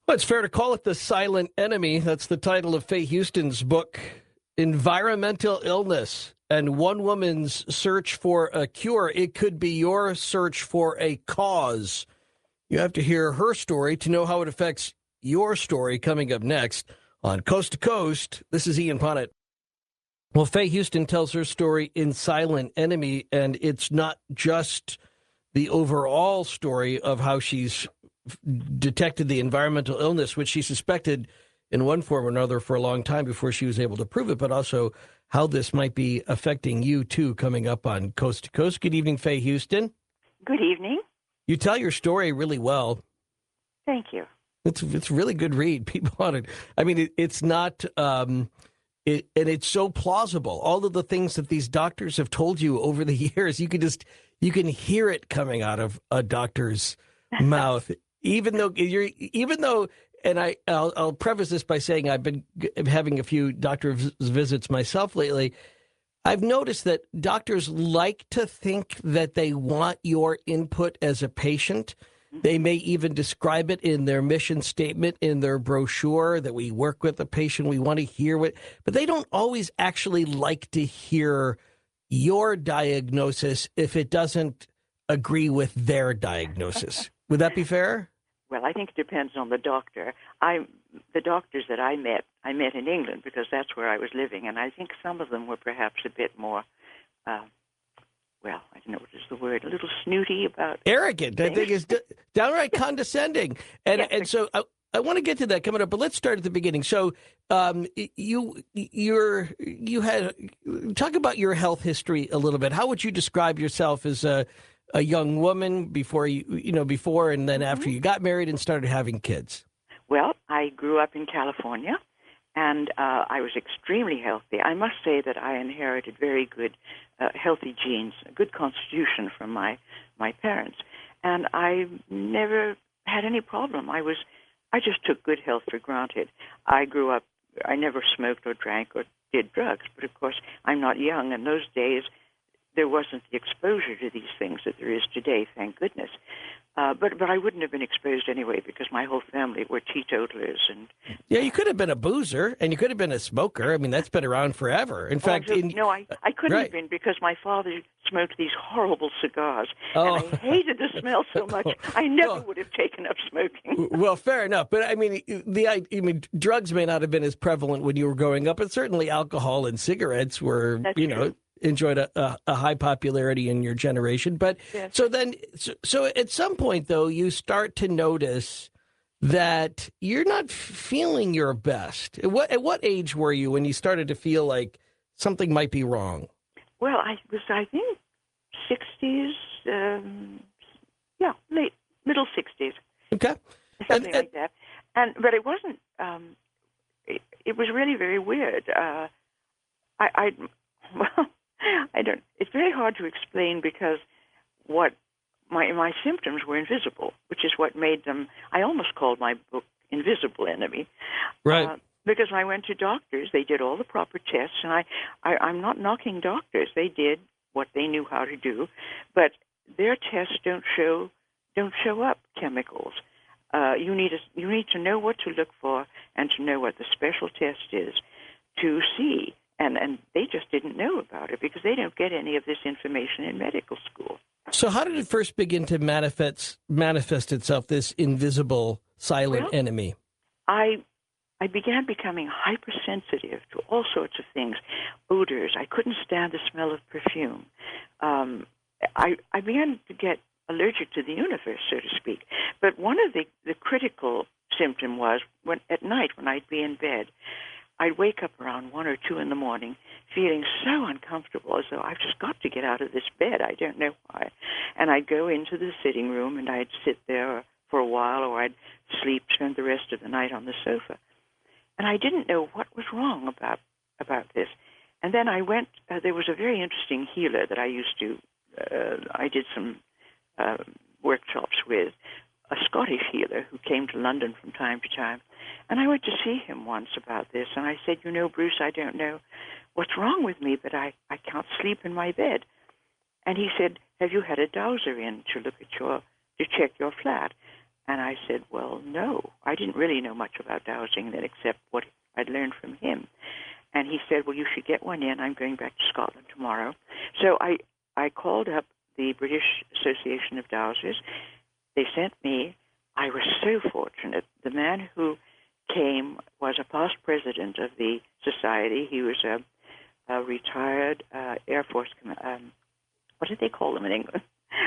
Well, it's fair to call it The Silent Enemy. That's the title of Faye Houston's book, Environmental Illness and One Woman's Search for a Cure. It could be your search for a cause. You have to hear her story to know how it affects your story coming up next on Coast to Coast. This is Ian Punnett. Well, Faye Houston tells her story in Silent Enemy, and it's not just the overall story of how she's detected the environmental illness, which she suspected in one form or another for a long time before she was able to prove it, but also how this might be affecting you, too, coming up on Coast to Coast. Good evening, Faye Houston. Good evening. You tell your story really well. Thank you. It's a really good read. People on it. I mean, it's not, and it's so plausible. All of the things that these doctors have told you over the years, you can hear it coming out of a doctor's mouth. Even though, and I'll preface this by saying I've been having a few doctor visits myself lately. I've noticed that doctors like to think that they want your input as a patient. They may even describe it in their mission statement, in their brochure, that we work with the patient. We want to hear but they don't always actually like to hear your diagnosis if it doesn't agree with their diagnosis. Would that be fair? Well, I think it depends on the doctor. The doctors that I met in England because that's where I was living, and I think some of them were perhaps a bit more, I don't know what is the word, a little snooty about arrogant. things. I think is downright condescending, and Yes. and so I want to get to that coming up, but let's start at the beginning. So, you had talk about your health history a little bit. How would you describe yourself as a young woman before before and then after you got married and started having kids? Well, I grew up in California, and I was extremely healthy. I must say that I inherited very good, healthy genes, a good constitution from my parents, and I never had any problem. I just took good health for granted. I grew up, I never smoked or drank or did drugs, but of course I'm not young. In those days, there wasn't the exposure to these things that there is today, thank goodness. But I wouldn't have been exposed anyway because my whole family were teetotalers. Yeah, you could have been a boozer and you could have been a smoker. I mean, that's been around forever. In fact, I couldn't have been because my father smoked these horrible cigars, and I hated the smell so much. I never would have taken up smoking. Well, fair enough, but I mean, drugs may not have been as prevalent when you were growing up, and certainly alcohol and cigarettes were, True. Enjoyed a high popularity in your generation. But yes. So at some point, though, you start to notice that you're not feeling your best. At what age were you when you started to feel like something might be wrong? Well, I think 60s, middle 60s. Okay. Something like that. But it wasn't, it was really very weird. It's very hard to explain because what my symptoms were invisible, which is what made them, I almost called my book Invisible Enemy. Right. Because when I went to doctors, they did all the proper tests, and I'm not knocking doctors. They did what they knew how to do, but their tests don't show up chemicals. You need to know what to look for and to know what the special test is to see. And they just didn't know about it because they don't get any of this information in medical school. So how did it first begin to manifest itself, this invisible silent enemy? I began becoming hypersensitive to all sorts of things, odors. I couldn't stand the smell of perfume. I began to get allergic to the universe, so to speak. But one of the critical symptom was at night when I'd be in bed, I'd wake up around 1 or 2 in the morning feeling so uncomfortable, as though I've just got to get out of this bed. I don't know why. And I'd go into the sitting room, and I'd sit there for a while, or I'd spend the rest of the night on the sofa. And I didn't know what was wrong about this. And then I went, there was a very interesting healer that I did some workshops with, a Scottish healer who came to London from time to time. And I went to see him once about this, and I said, Bruce, I don't know what's wrong with me, but I can't sleep in my bed. And he said, have you had a dowser in to check your flat? And I said, well, no. I didn't really know much about dowsing then except what I'd learned from him. And he said, well, you should get one in. I'm going back to Scotland tomorrow. So I called up the British Association of Dowsers. They sent me. I was so fortunate. The man who came was a past president of the society. He was a retired Air Force what did they call them in England?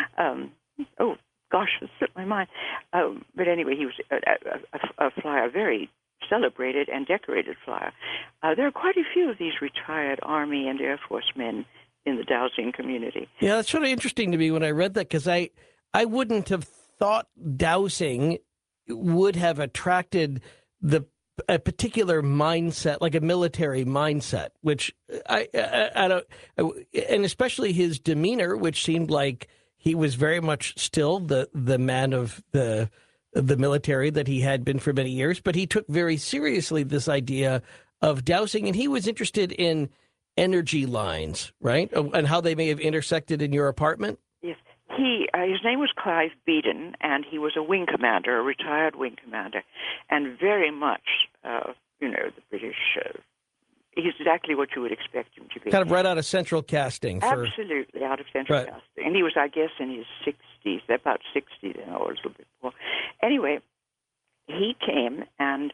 Oh, gosh, it slipped my mind. But anyway, he was a flyer, a very celebrated and decorated flyer. There are quite a few of these retired Army and Air Force men in the dowsing community. Yeah, that's sort of interesting to me when I read that, because I wouldn't have thought dowsing would have attracted a particular mindset, like a military mindset, which I don't, and especially his demeanor, which seemed like he was very much still the man of the military that he had been for many years, but he took very seriously this idea of dowsing, and he was interested in energy lines, right, and how they may have intersected in your apartment. Yes, his name was Clive Beadon, and he was a wing commander, a retired wing commander, and very much, the British. He's exactly what you would expect him to be. Kind of right out of Central Casting. Absolutely, out of Central Casting. And he was, I guess, in his 60s, about 60 then, or a little bit more. Anyway, he came, and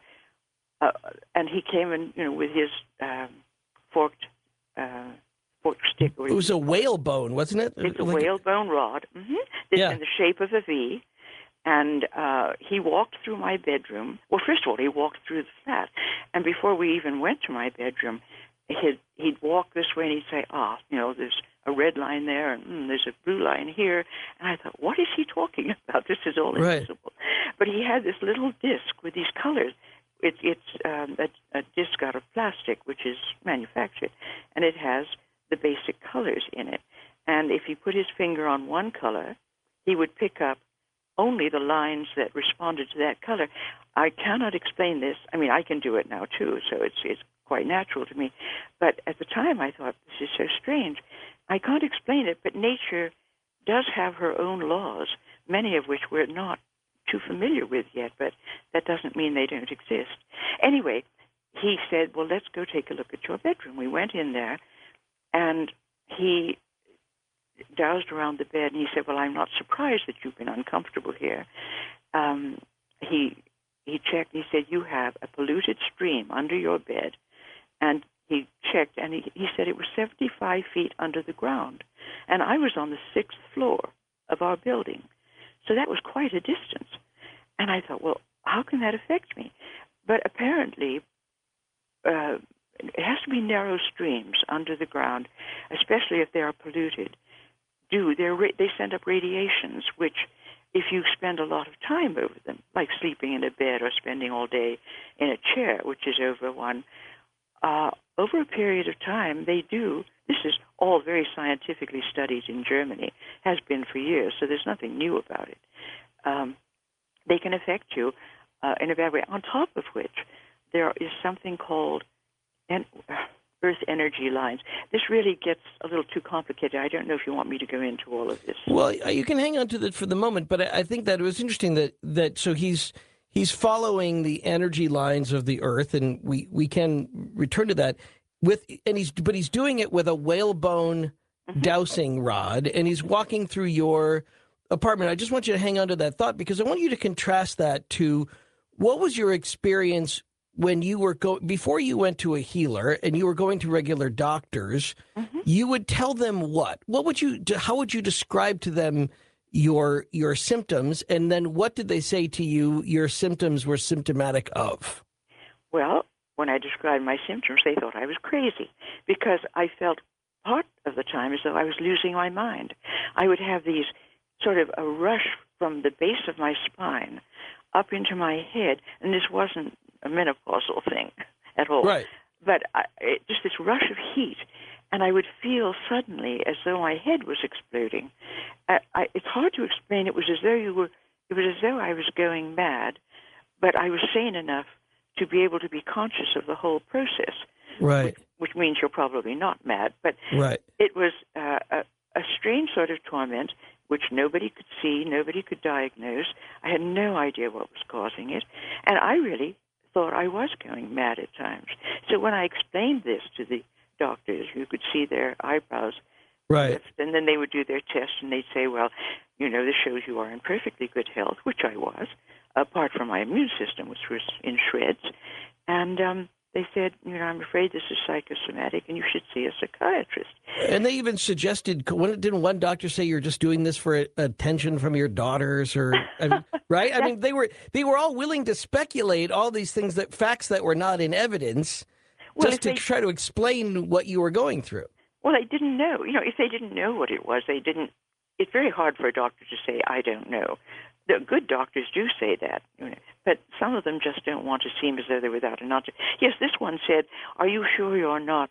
he came with his forked stick. It was a whalebone, wasn't it? It's a whalebone rod. Mm-hmm. It's in the shape of a V. And he walked through my bedroom. Well, first of all, he walked through the flat. And before we even went to my bedroom, he'd walk this way and he'd say, there's a red line there, and there's a blue line here. And I thought, what is he talking about? This is all invisible. But he had this little disc with these colors. It's a disc out of plastic, which is manufactured, and it has the basic colors in it. And if he put his finger on one color, he would pick up only the lines that responded to that color. I cannot explain this. I mean, I can do it now, too, so it's quite natural to me. But at the time, I thought, this is so strange. I can't explain it, but nature does have her own laws, many of which we're not too familiar with yet, but that doesn't mean they don't exist. Anyway, he said, well, let's go take a look at your bedroom. We went in there, and he doused around the bed, and he said, well, I'm not surprised that you've been uncomfortable here. He checked, and he said, you have a polluted stream under your bed. And he checked, and he said it was 75 feet under the ground. And I was on the 6th floor of our building. So that was quite a distance. And I thought, well, how can that affect me? But apparently, it has to be narrow streams under the ground, especially if they are polluted. They send up radiations, which, if you spend a lot of time over them, like sleeping in a bed or spending all day in a chair, which is over one, over a period of time, they do. This is all very scientifically studied in Germany, has been for years, so there's nothing new about it. They can affect you in a bad way, on top of which there is something called Earth energy lines. This really gets a little too complicated. I don't know if you want me to go into all of this. Well, you can hang on to that for the moment, but I think that it was interesting that so he's following the energy lines of the Earth, and we can return to that but he's doing it with a whalebone dowsing rod, and he's walking through your apartment. I just want you to hang on to that thought, because I want you to contrast that to what was your experience when you were before you went to a healer and you were going to regular doctors. You would tell them what? How would you describe to them your symptoms, and then what did they say to you your symptoms were symptomatic of? Well, when I described my symptoms, they thought I was crazy, because I felt part of the time as though I was losing my mind. I would have these sort of a rush from the base of my spine up into my head, and this wasn't a menopausal thing at all. Right. But just this rush of heat, and I would feel suddenly as though my head was exploding. It's hard to explain. It was as though I was going mad, but I was sane enough to be able to be conscious of the whole process. Right. Which means you're probably not mad, but right. It was a strange sort of torment. which nobody could see, nobody could diagnose. I had no idea what was causing it, and I really thought I was going mad at times. So when I explained this to the doctors, who could see their eyebrows Right. lift, and then they would do their test, and they'd say, well, this shows you are in perfectly good health, which I was, apart from my immune system, which was in shreds. And they said, I'm afraid this is psychosomatic, and you should see a psychiatrist. And they even suggested, didn't one doctor say you're just doing this for attention from your daughters, or right? I mean, they were all willing to speculate all these things, facts that were not in evidence, just to try to explain what you were going through. Well, they didn't know. If they didn't know what it was, they didn't. It's very hard for a doctor to say, I don't know. The good doctors do say that, but some of them just don't want to seem as though they're without an answer. Yes, this one said, "Are you sure you're not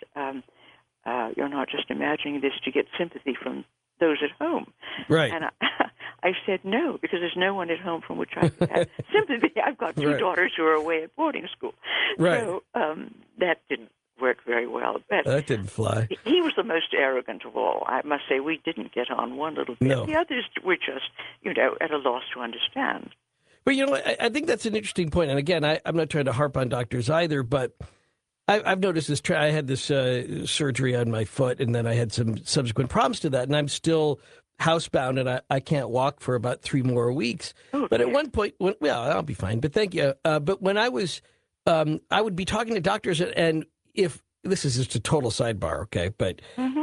just imagining this to get sympathy from those at home?" Right. And I said no, because there's no one at home from which I could have sympathy. I've got two daughters who are away at boarding school, so that didn't work very well. But that didn't fly. He was the most arrogant of all. I must say, we didn't get on one little bit. No. The others were just, at a loss to understand. But, I think that's an interesting point. And again, I'm not trying to harp on doctors either, but I've noticed this. I had this surgery on my foot, and then I had some subsequent problems to that, and I'm still housebound, and I can't walk for about 3 more weeks. Oh, but at one point, I'll be fine, but thank you. But when I was, I would be talking to doctors, and if this is just a total sidebar, okay, but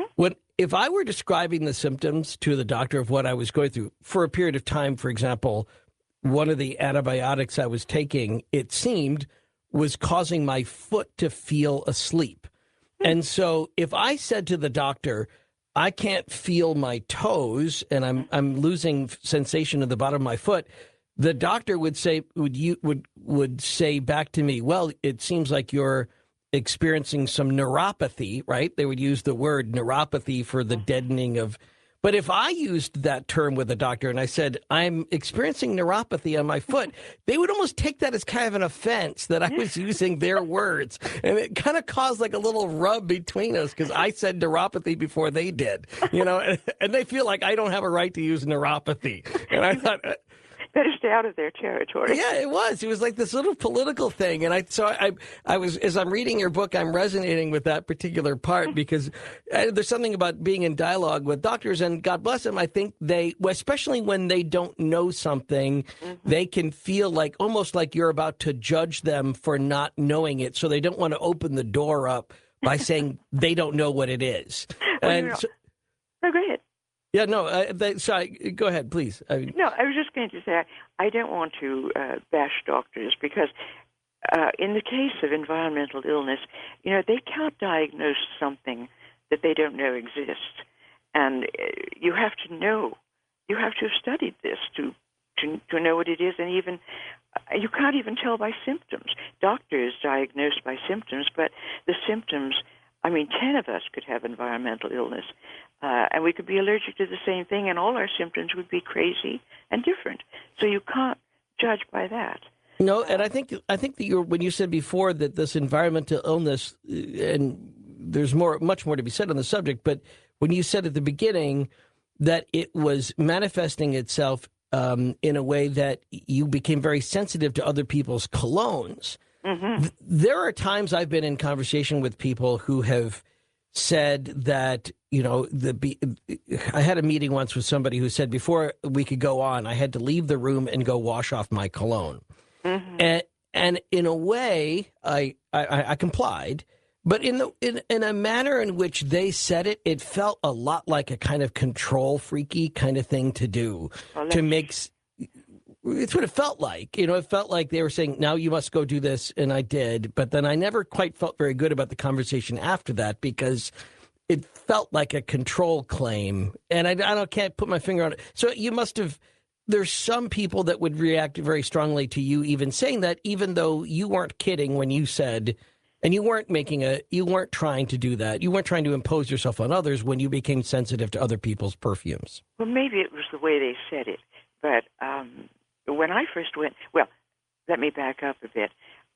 if I were describing the symptoms to the doctor of what I was going through for a period of time, for example, one of the antibiotics I was taking, it seemed, was causing my foot to feel asleep. And so if I said to the doctor, I can't feel my toes and I'm losing sensation at the bottom of my foot, the doctor would say would say back to me, well, it seems like you're experiencing some neuropathy, right? They would use the word neuropathy for the deadening of. But if I used that term with a doctor and I said, I'm experiencing neuropathy on my foot, they would almost take that as kind of an offense that I was using their words. And it kind of caused like a little rub between us because I said neuropathy before they did, and they feel like I don't have a right to use neuropathy. And I thought, better stay out of their territory. Yeah, it was. It was like this little political thing. And I was, as I'm reading your book, I'm resonating with that particular part because there's something about being in dialogue with doctors, and God bless them. I think especially when they don't know something, they can feel like almost like you're about to judge them for not knowing it. So they don't want to open the door up by saying they don't know what it is. Well, no, go ahead. Yeah, no, sorry, go ahead, please. No, I was just going to say, I don't want to bash doctors because in the case of environmental illness, they can't diagnose something that they don't know exists. And you have to know, you have to have studied this to know what it is, and even you can't even tell by symptoms. Doctors diagnose by symptoms, but the symptoms, 10 of us could have environmental illness. And we could be allergic to the same thing, and all our symptoms would be crazy and different. So you can't judge by that. No, and I think that when you said before that this environmental illness, and there's much more to be said on the subject, but when you said at the beginning that it was manifesting itself in a way that you became very sensitive to other people's colognes, there are times I've been in conversation with people who have said that, I had a meeting once with somebody who said before we could go on, I had to leave the room and go wash off my cologne. And in a way, I complied, but in a manner in which they said it, it felt a lot like a kind of control freaky kind of thing to do to make. It's what it felt like. It felt like they were saying, now you must go do this. And I did. But then I never quite felt very good about the conversation after that because it felt like a control claim. And I can't put my finger on it. So you must have, there's some people that would react very strongly to you even saying that, even though you weren't kidding when you said, and you weren't trying to do that. You weren't trying to impose yourself on others when you became sensitive to other people's perfumes. Well, maybe it was the way they said it. But when I first went, well, let me back up a bit.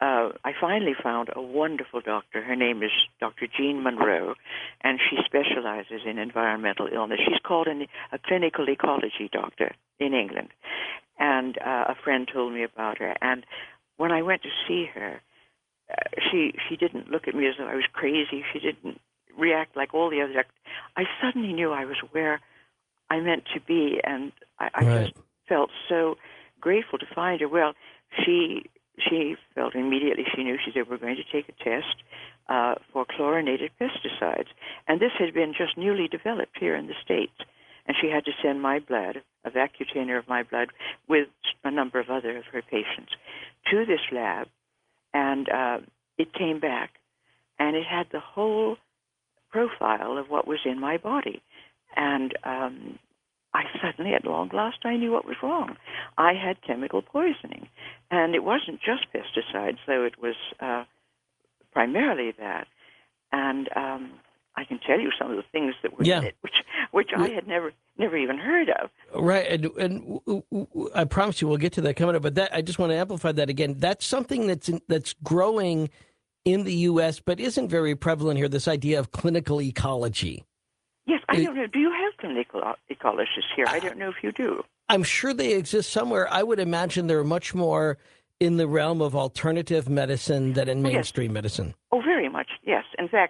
I finally found a wonderful doctor. Her name is Dr. Jean Monroe, and she specializes in environmental illness. She's called a clinical ecology doctor in England, and a friend told me about her. And when I went to see her, she didn't look at me as though I was crazy. She didn't react like all the other doctors. I suddenly knew I was where I meant to be, and I Right. just felt so grateful to find her. Well, she felt immediately, she knew, she said, we're going to take a test for chlorinated pesticides. And this had been just newly developed here in the States. And she had to send my blood, a vacutainer of my blood, with a number of other of her patients, to this lab. And it came back, and it had the whole profile of what was in my body. And I suddenly, at long last, I knew what was wrong. I had chemical poisoning. And it wasn't just pesticides, though it was primarily that. And I can tell you some of the things that were in it, which I had never even heard of. Right, and I promise you we'll get to that coming up. But that I just want to amplify that again. That's something that's growing in the U.S., but isn't very prevalent here. This idea of clinical ecology. Yes, I don't know. Do you have clinical ecologists here? I don't know if you do. I'm sure they exist somewhere. I would imagine they're much more in the realm of alternative medicine than in mainstream medicine. Oh, very much, yes. In fact,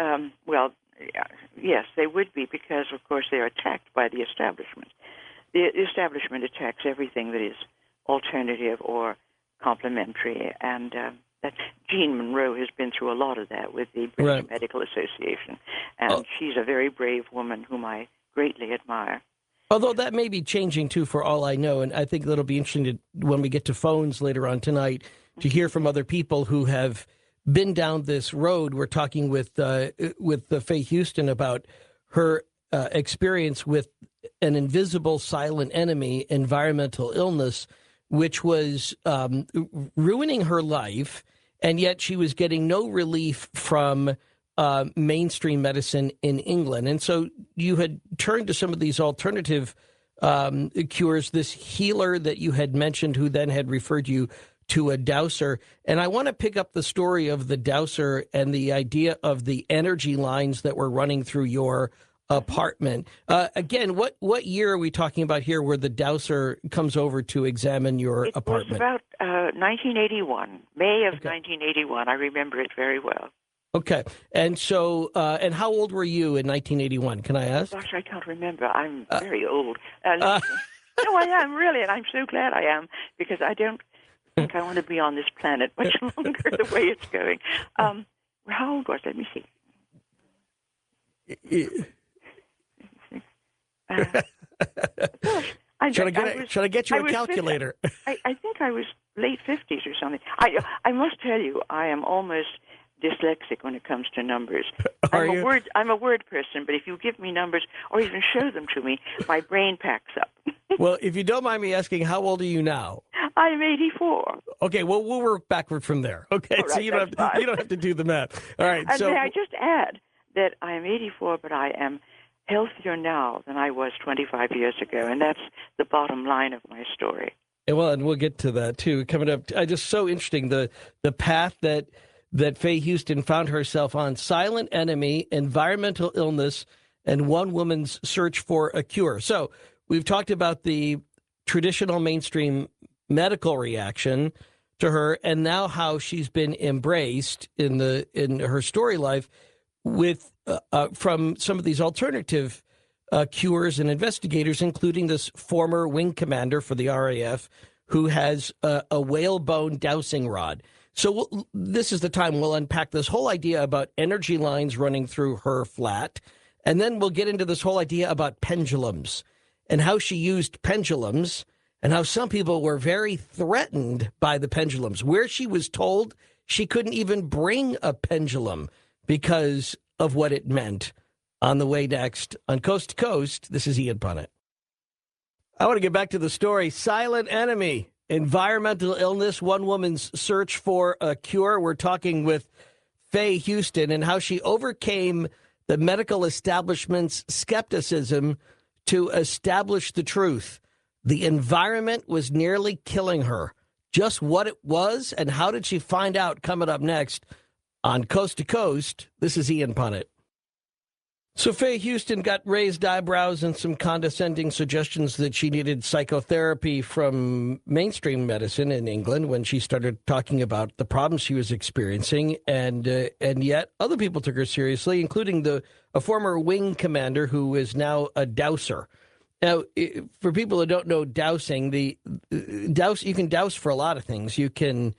yes, they would be because, of course, they're attacked by the establishment. The establishment attacks everything that is alternative or complementary, and that Jean Monroe has been through a lot of that with the British Medical Association, and she's a very brave woman whom I greatly admire. Although that may be changing, too, for all I know. And I think that'll be interesting when we get to phones later on tonight to hear from other people who have been down this road. We're talking with Faye Houston about her experience with an invisible silent enemy, environmental illness, which was ruining her life. And yet she was getting no relief from mainstream medicine in England. And so you had turned to some of these alternative cures, this healer that you had mentioned who then had referred you to a dowser. And I want to pick up the story of the dowser and the idea of the energy lines that were running through your apartment. Again, what year are we talking about here where the dowser comes over to examine your apartment? It was about 1981, May of 1981. I remember it very well. Okay. And so, and how old were you in 1981? Can I ask? Gosh, I can't remember. I'm very old. No, I am, really, and I'm so glad I am, because I don't think I want to be on this planet much longer the way it's going. How old was I? Let me see. Should I get you a calculator? I think I was late 50s or something. I must tell you, I am almost dyslexic when it comes to numbers. I'm a word person, but if you give me numbers or even show them to me, my brain packs up. Well, if you don't mind me asking, how old are you now? I'm 84. Okay, well, we'll work backward from there. Okay, right, so you don't have to do the math. All right. And so may I just add that I am 84, but I am healthier now than I was 25 years ago, and that's the bottom line of my story. Well, and we'll get to that too coming up. Just so interesting the path that Faye Houston found herself on: silent enemy, environmental illness, and one woman's search for a cure. So we've talked about the traditional mainstream medical reaction to her, and now how she's been embraced in her story life with from some of these alternative cures and investigators, including this former wing commander for the RAF who has a whalebone dowsing rod. So this is the time we'll unpack this whole idea about energy lines running through her flat. And then we'll get into this whole idea about pendulums and how she used pendulums and how some people were very threatened by the pendulums, where she was told she couldn't even bring a pendulum because of what it meant. On the way next on Coast to Coast, this is Ian Punnett. I want to get back to the story. Silent enemy. Environmental illness, one woman's search for a cure. We're talking with Faye Houston and how she overcame the medical establishment's skepticism to establish the truth. The environment was nearly killing her. just what it was and how did she find out? Coming up next on Coast to Coast, this is Ian Punnett. So Faye Houston got raised eyebrows and some condescending suggestions that she needed psychotherapy from mainstream medicine in England when she started talking about the problems she was experiencing, and yet other people took her seriously, including a former wing commander who is now a douser. Now, for people who don't know dowsing, you can douse for a lot of things. You can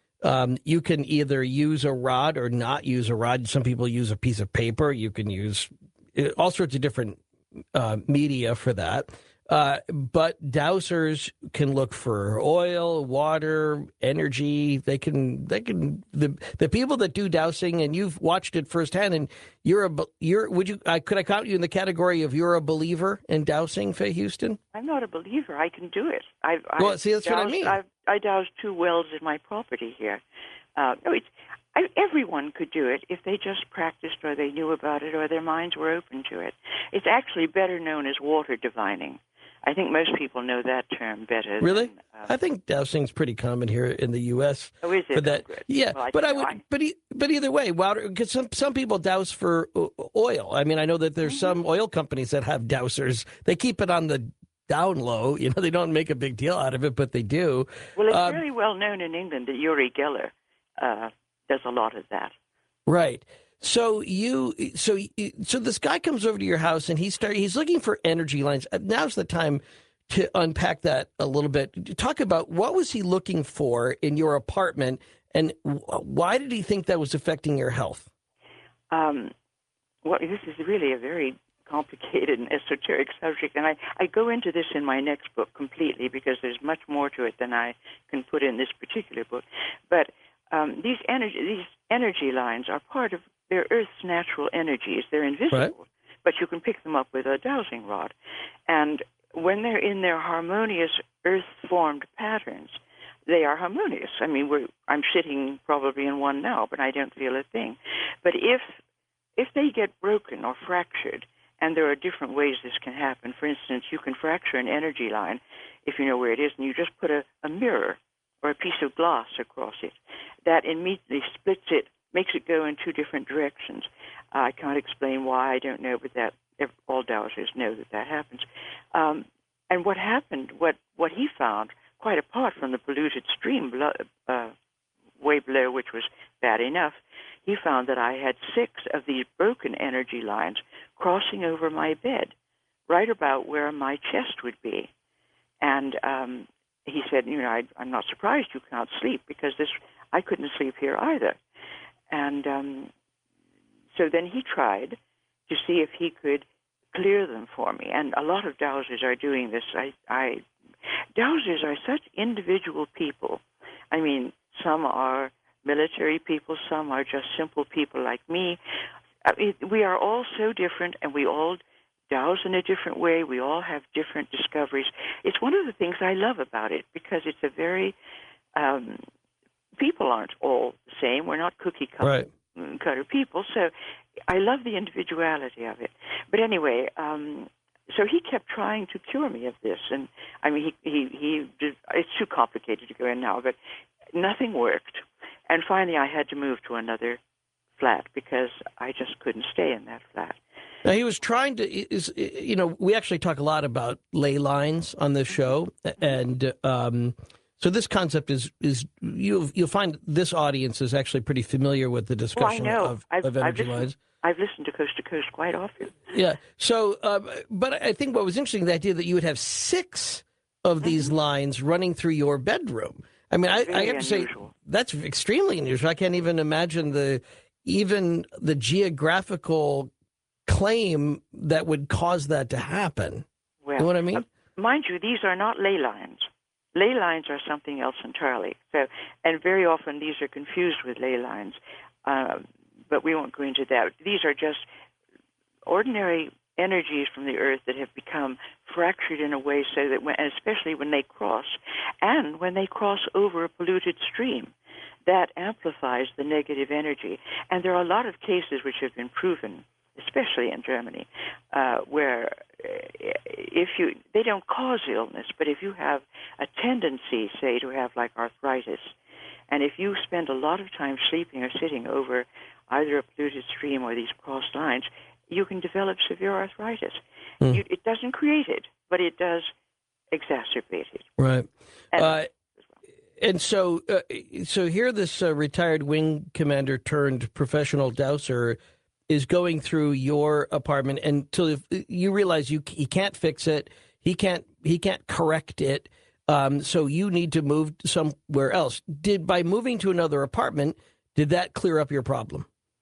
either use a rod or not use a rod. Some people use a piece of paper. You can use all sorts of different media for that. But dowsers can look for oil, water, energy. The people that do dowsing, and you've watched it firsthand, and could I count you in the category of you're a believer in dowsing, Faye Houston? I'm not a believer. I can do it. See, that's what I mean. I doused 2 wells in my property here. Everyone could do it if they just practiced or they knew about it or their minds were open to it. It's actually better known as water divining. I think most people know that term better. Really? I think dowsing's pretty common here in the U.S. Oh, is it? That, good. Yeah, Well, but either way, water. Because some people douse for oil. I mean, I know that there's some oil companies that have dowsers. They keep it on the down low. They don't make a big deal out of it, but they do. Well, it's very well known in England that Uri Geller does a lot of that. Right. So this guy comes over to your house and he's looking for energy lines. Now's the time to unpack that a little bit. Talk about what was he looking for in your apartment, and why did he think that was affecting your health? Well, this is really a very complicated and esoteric subject, and I go into this in my next book completely because there's much more to it than I can put in this particular book. But these energy lines are part of they're Earth's natural energies. They're invisible, right, but you can pick them up with a dowsing rod. And when they're in their harmonious Earth-formed patterns, they are harmonious. I mean, I'm sitting probably in one now, but I don't feel a thing. But if they get broken or fractured, and there are different ways this can happen. For instance, you can fracture an energy line if you know where it is, and you just put a mirror or a piece of glass across it. That immediately splits it, makes it go in 2 different directions. I can't explain why, I don't know, but that all dowsers know that happens. And what happened, what he found, quite apart from the polluted stream way below, which was bad enough, he found that I had 6 of these broken energy lines crossing over my bed, right about where my chest would be. And he said, I'm not surprised you can't sleep, because I couldn't sleep here either. And so then he tried to see if he could clear them for me. And a lot of dowsers are doing this. Dowsers are such individual people. I mean, some are military people, some are just simple people like me. We are all so different, and we all douse in a different way. We all have different discoveries. It's one of the things I love about it, because it's a very people aren't all the same. We're not cookie cutter people. So I love the individuality of it. But anyway, so he kept trying to cure me of this. And I mean, he did, it's too complicated to go in now, but nothing worked. And finally I had to move to another flat because I just couldn't stay in that flat. Now, he was trying to, we actually talk a lot about ley lines on this show. And so this concept is you'll find this audience is actually pretty familiar with the discussion of energy lines. I've listened to Coast quite often. Yeah. So, but I think what was interesting, the idea that you would have 6 of these lines running through your bedroom. I mean, I have to say, that's extremely unusual. I can't even imagine the geographical claim that would cause that to happen. Well, you know what I mean? Mind you, these are not ley lines. Ley lines are something else entirely. So, and very often these are confused with ley lines, but we won't go into that. These are just ordinary energies from the Earth that have become fractured in a way so that, and especially when they cross, and when they cross over a polluted stream, that amplifies the negative energy. And there are a lot of cases which have been proven especially in Germany, where they don't cause illness, but if you have a tendency, say, to have like arthritis, and if you spend a lot of time sleeping or sitting over either a polluted stream or these crossed lines, you can develop severe arthritis. It doesn't create it, but it does exacerbate it. Right. And, And so here, this retired wing commander turned professional douser is going through your apartment until you realize he can't fix it, he can't correct it, so you need to move somewhere else. By moving to another apartment, did that clear up your problem?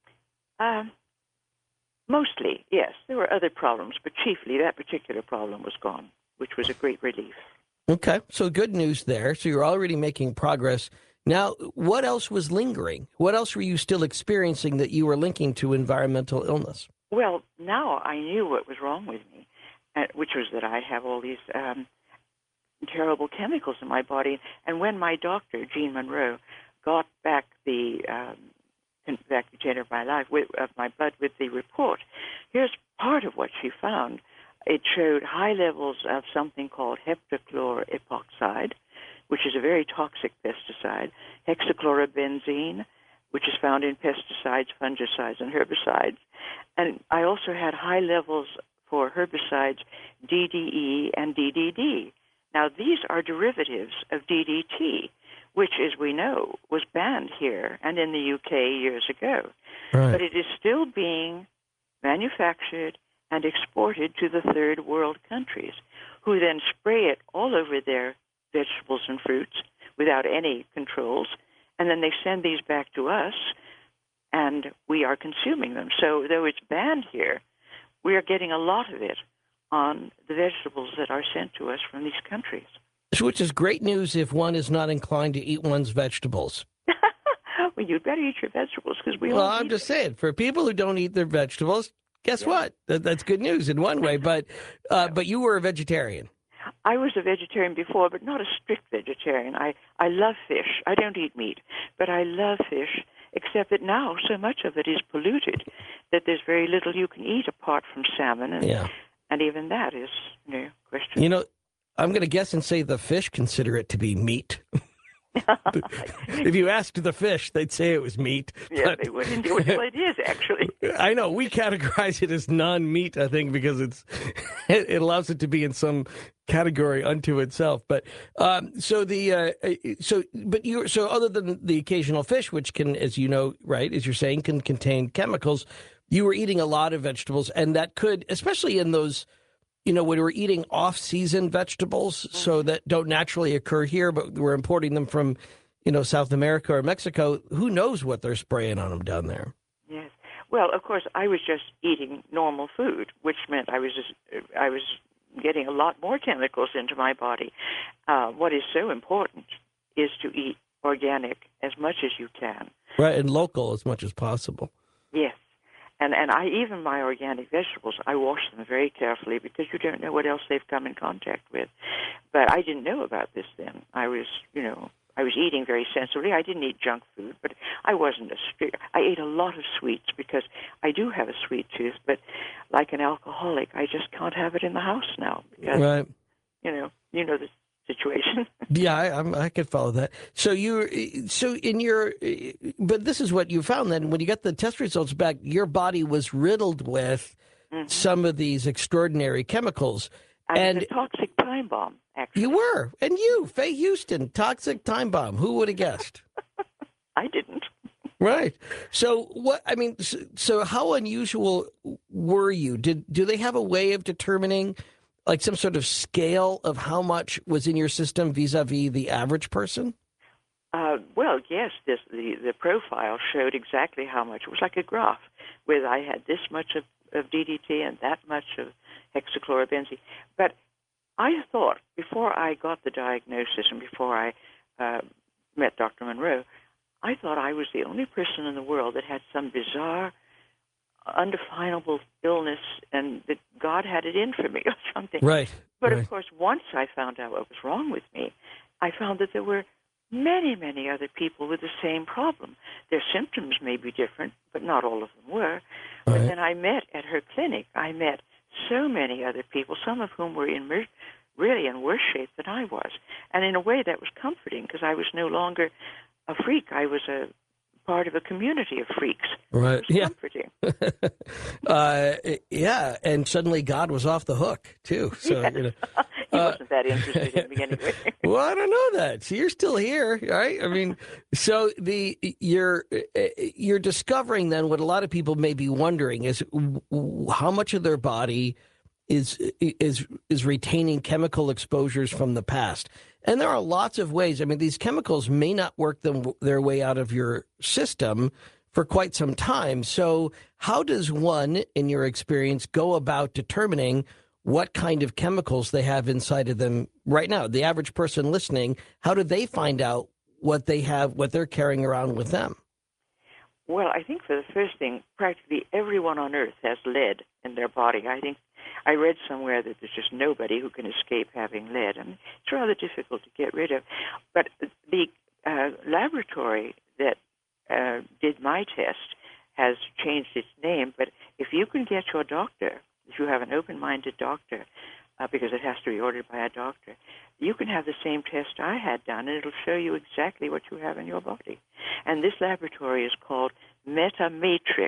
Mostly, yes. There were other problems, but chiefly that particular problem was gone, which was a great relief. Okay, so good news there. So you're already making progress. Now, what else was lingering? What else were you still experiencing that you were linking to environmental illness? Well, now I knew what was wrong with me, which was that I have all these terrible chemicals in my body. And when my doctor, Jean Monroe, got back the container of my life of my blood with the report, here's part of what she found. It showed high levels of something called heptachloroepoxide, which is a very toxic pesticide, hexachlorobenzene, which is found in pesticides, fungicides, and herbicides. And I also had high levels for herbicides DDE and DDD. Now, these are derivatives of DDT, which, as we know, was banned here and in the UK years ago. Right. But it is still being manufactured and exported to the third world countries, who then spray it all over their vegetables and fruits without any controls, and then they send these back to us, and we are consuming them. So though it's banned here, we are getting a lot of it on the vegetables that are sent to us from these countries. Which is great news if one is not inclined to eat one's vegetables. Well, you'd better eat your vegetables because we Well, all I'm eat just them. saying, for people who don't eat their vegetables, guess what? That's good news in one way. But you were a vegetarian. I was a vegetarian before, but not a strict vegetarian. I love fish. I don't eat meat, but I love fish, except that now so much of it is polluted that there's very little you can eat apart from salmon, and even that is questionable. You know, I'm going to guess and say the fish consider it to be meat. If you asked the fish, they'd say it was meat. Yeah, they wouldn't. Well, it is, actually. I know. We categorize it as non-meat, I think, because it allows it to be in some category unto itself. But so other than the occasional fish, which can, as you know, right, as you're saying, can contain chemicals, you were eating a lot of vegetables, and that could, especially in those, when we're eating off-season vegetables, so that don't naturally occur here, but we're importing them from, South America or Mexico, who knows what they're spraying on them down there? Yes. Well, of course, I was just eating normal food, which meant I was getting a lot more chemicals into my body. What is so important is to eat organic as much as you can. Right, and local as much as possible. Yes. And even my organic vegetables, I wash them very carefully because you don't know what else they've come in contact with. But I didn't know about this then. I was eating very sensibly. I didn't eat junk food, but I wasn't I ate a lot of sweets because I do have a sweet tooth, but like an alcoholic, I just can't have it in the house now because, right. You know the situation. Yeah, I could follow that. But this is what you found then. When you got the test results back, your body was riddled with some of these extraordinary chemicals. And a toxic time bomb, actually. You were. And you, Faye Houston, toxic time bomb. Who would have guessed? I didn't. Right. So so how unusual were you? Do they have a way of determining, like, some sort of scale of how much was in your system vis-a-vis the average person? Well, yes. The profile showed exactly how much. It was like a graph where I had this much of DDT and that much of hexachlorobenzene. But I thought, before I got the diagnosis and before I met Dr. Monroe, I thought I was the only person in the world that had some bizarre, undefinable illness and that God had it in for me or something. Right. But, of course, once I found out what was wrong with me, I found that there were many, many other people with the same problem. Their symptoms may be different, but not all of them were. But Right. then I met at her clinic, I met so many other people, some of whom were really in worse shape than I was. And in a way that was comforting because I was no longer a freak. I was a part of a community of freaks. Right. It was comforting. Yeah, and suddenly God was off the hook too. So Yes. you know, He wasn't that interested in me anyway. well, I don't know that. So you're still here, right? I mean, so you're discovering then what a lot of people may be wondering is how much of their body is retaining chemical exposures from the past. And there are lots of ways. I mean, these chemicals may not work their way out of your system for quite some time. So how does one, in your experience, go about determining what kind of chemicals they have inside of them right now? The average person listening, how do they find out what they have, what they're carrying around with them? Well, I think for the first thing, practically everyone on Earth has lead in their body. I think I read somewhere that there's just nobody who can escape having lead, and it's rather difficult to get rid of. But the laboratory that did my test has changed its name, but if you can get your doctor, if you have an open-minded doctor, because it has to be ordered by a doctor, you can have the same test I had done, and it'll show you exactly what you have in your body. And this laboratory is called MetaMatrix,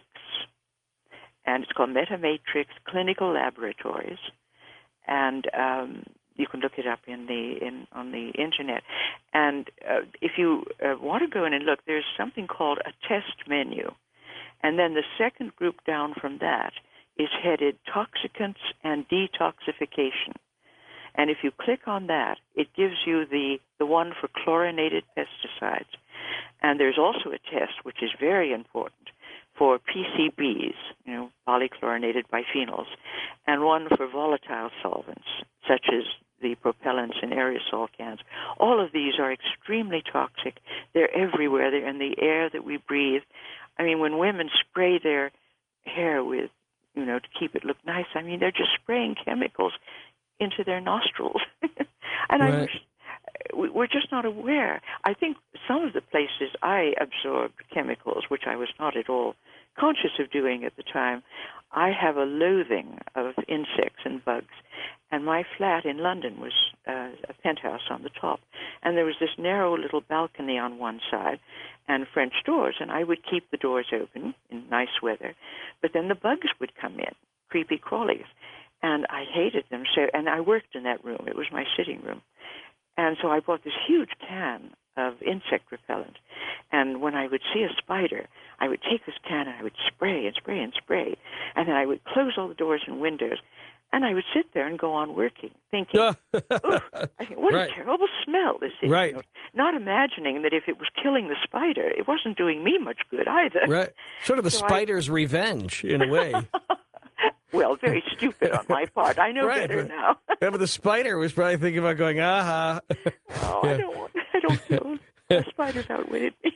and it's called MetaMatrix Clinical Laboratories, and you can look it up on the internet. And if you want to go in and look, there's something called a test menu, and then the second group down from that is headed Toxicants and Detoxification. And if you click on that, it gives you the one for chlorinated pesticides. And there's also a test, which is very important, for PCBs, polychlorinated biphenyls, and one for volatile solvents, such as the propellants in aerosol cans. All of these are extremely toxic. They're everywhere. They're in the air that we breathe. I mean, when women spray their hair with, to keep it look nice, I mean, they're just spraying chemicals into their nostrils. And Right. we're just not aware. I think some of the places I absorbed chemicals, which I was not at all conscious of doing at the time, I have a loathing of insects and bugs. And my flat in London was a penthouse on the top. And there was this narrow little balcony on one side and French doors. And I would keep the doors open in nice weather. But then the bugs would come in, creepy crawlies. And I hated them. And I worked in that room. It was my sitting room. And so I bought this huge can of insect repellent. And when I would see a spider, I would take this can and I would spray and spray and spray. And then I would close all the doors and windows. And I would sit there and go on working, thinking, what Right. a terrible smell this is. Right. Not imagining that if it was killing the spider, it wasn't doing me much good either. Right. Sort of a So spider's revenge, in a way. Well, very stupid on my part. I know Right, better right. now. Yeah, but the spider was probably thinking about going, aha. Oh, Yeah. I don't know. The spiders outwitted me.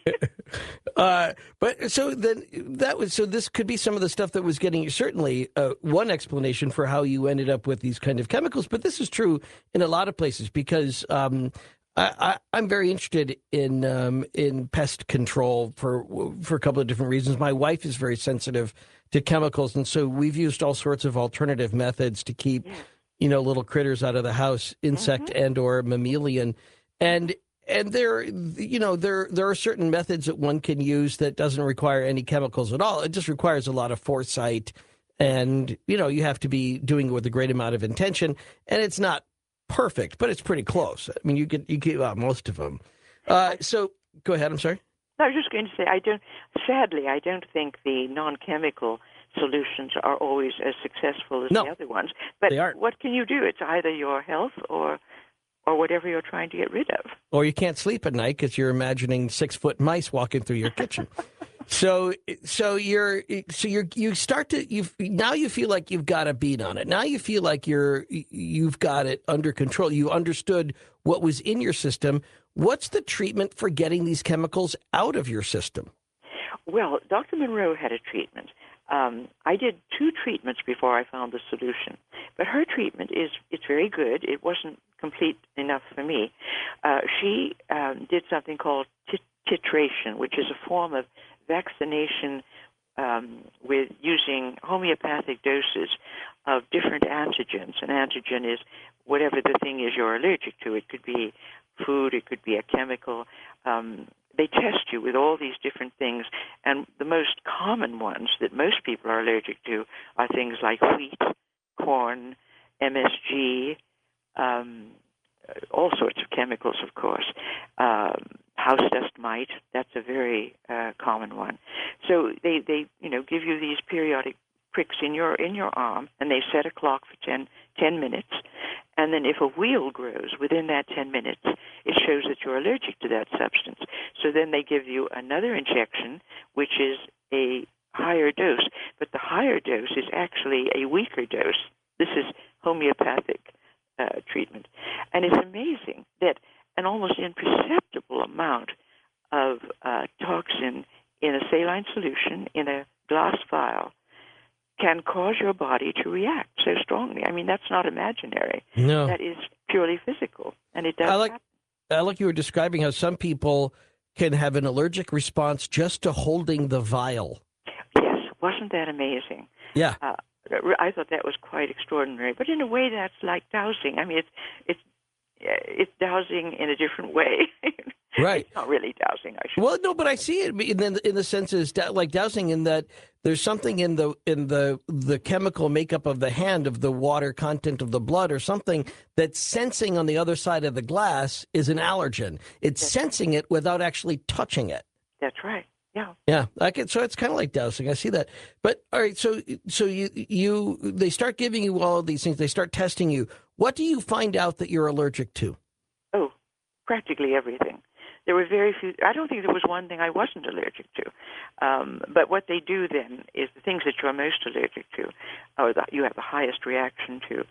But so then this could be some of the stuff that was getting you, certainly one explanation for how you ended up with these kind of chemicals. But this is true in a lot of places because I'm very interested in pest control for a couple of different reasons. My wife is very sensitive to chemicals, and so we've used all sorts of alternative methods to keep little critters out of the house, insect and or mammalian, and there are certain methods that one can use that doesn't require any chemicals at all. It just requires a lot of foresight, and you have to be doing it with a great amount of intention, and it's not perfect, but it's pretty close. I mean, you get out most of them. So go ahead. I'm sorry. I was just going to say, sadly, I don't think the non-chemical solutions are always as successful as the other ones. But they aren't. What can you do? It's either your health or whatever you're trying to get rid of. Or you can't sleep at night because you're imagining 6-foot mice walking through your kitchen. So you start to now you feel like you've got a beat on it. Now you feel like you've got it under control. You understood what was in your system. What's the treatment for getting these chemicals out of your system? Well, Dr. Monroe had a treatment. I did 2 treatments before I found the solution. But her treatment it's very good. It wasn't complete enough for me. She did something called titration, which is a form of vaccination with using homeopathic doses of different antigens. An antigen is whatever the thing is you're allergic to. It could be food, it could be a chemical. They test you with all these different things, and the most common ones that most people are allergic to are things like wheat, corn, MSG, all sorts of chemicals, of course. House dust mite, that's a very common one. So they give you these periodic pricks in your arm, and they set a clock for 10 minutes. And then if a wheal grows within that 10 minutes, it shows that you're allergic to that substance. So then they give you another injection, which is a higher dose. But the higher dose is actually a weaker dose. This is homeopathic treatment. And it's amazing that an almost imperceptible amount of toxin in a saline solution in a glass vial can cause your body to react so strongly. I mean, that's not imaginary. No. That is purely physical, and it does happen. I like you were describing how some people can have an allergic response just to holding the vial. Yes, wasn't that amazing? Yeah. I thought that was quite extraordinary. But in a way, that's like dowsing. I mean, it's dowsing in a different way. Right. It's not really dowsing, I should. Well, no, but I see it in the sense is like dowsing in that there's something in the chemical makeup of the hand, of the water content of the blood, or something that's sensing on the other side of the glass is an allergen. It's sensing it without actually touching it. That's right. Yeah. Yeah. So it's kind of like dowsing. I see that. But all right. So they start giving you all of these things. They start testing you. What do you find out that you're allergic to? Oh, practically everything. There were very few. I don't think there was one thing I wasn't allergic to. But what they do then is the things that you're most allergic to, or that you have the highest reaction to.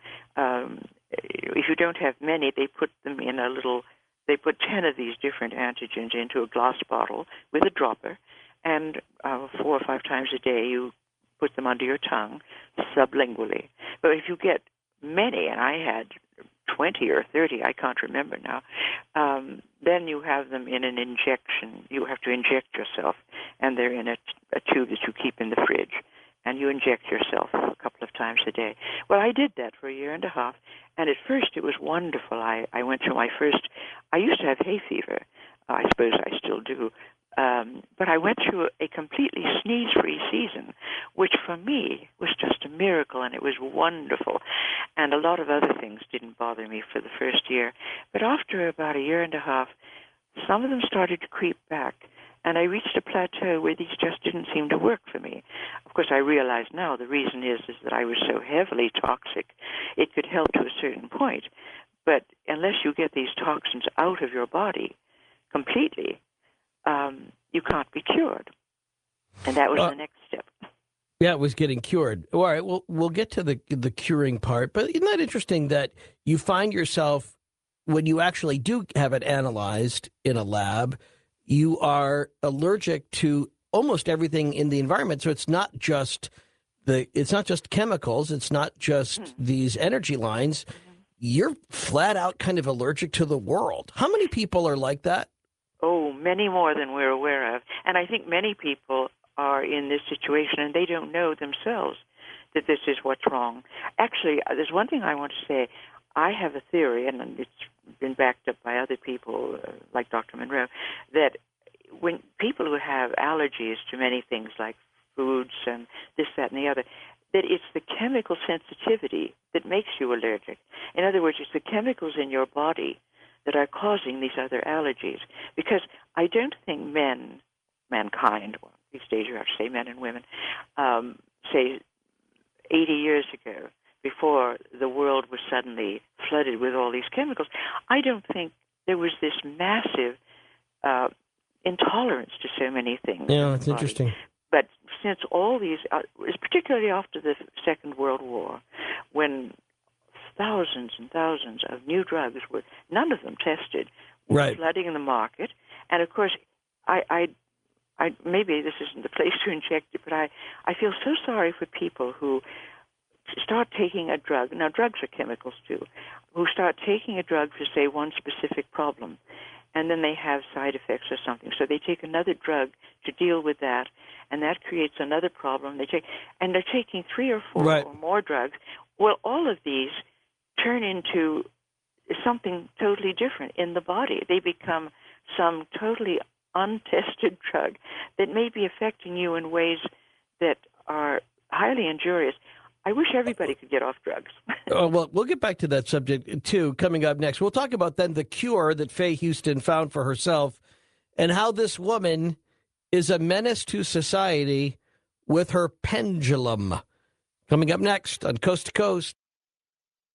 If you don't have many, they put them in a little. They put 10 of these different antigens into a glass bottle with a dropper, and 4 or 5 times a day you put them under your tongue sublingually. But if you get many, and I had 20 or 30, I can't remember now, then you have them in an injection. You have to inject yourself, and they're in a tube that you keep in the fridge, and you inject yourself a couple of times a day. Well, I did that for a year and a half, and at first it was wonderful. I went through I used to have hay fever. I suppose I still do. But I went through a completely sneeze-free season, which for me was just a miracle, and it was wonderful. And a lot of other things didn't bother me for the first year. But after about a year and a half, some of them started to creep back, and I reached a plateau where these just didn't seem to work for me. Of course, I realize now the reason is that I was so heavily toxic. It could help to a certain point, but unless you get these toxins out of your body completely, you can't be cured. And that was the next step. Yeah, it was getting cured. All right, well, we'll get to the curing part, but isn't that interesting that you find yourself, when you actually do have it analyzed in a lab, you are allergic to almost everything in the environment. So it's not just chemicals, it's not just these energy lines. You're flat out kind of allergic to the world. How many people are like that? Oh, many more than we're aware of. And I think many people are in this situation and they don't know themselves that this is what's wrong. Actually, there's one thing I want to say. I have a theory, and it's been backed up by other people like Dr. Monroe, that when people who have allergies to many things like foods and this, that, and the other, that it's the chemical sensitivity that makes you allergic. In other words, it's the chemicals in your body that are causing these other allergies. Because I don't think mankind, well, these days you have to say men and women, say 80 years ago, before the world was suddenly flooded with all these chemicals, I don't think there was this massive intolerance to so many things. Yeah, it's interesting. But since all these, particularly after the Second World War, when thousands and thousands of new drugs were, none of them tested, were flooding the market. And of course, I maybe this isn't the place to inject it, but I feel so sorry for people who start taking a drug. Now, drugs are chemicals too. Who start taking a drug for, say, one specific problem, and then they have side effects or something. So they take another drug to deal with that, and that creates another problem. They're taking 3 or 4 Right. or more drugs. Well, all of these turn into something totally different in the body. They become some totally untested drug that may be affecting you in ways that are highly injurious. I wish everybody could get off drugs. Well, we'll get back to that subject, too, coming up next. We'll talk about then the cure that Faye Houston found for herself and how this woman is a menace to society with her pendulum. Coming up next on Coast to Coast.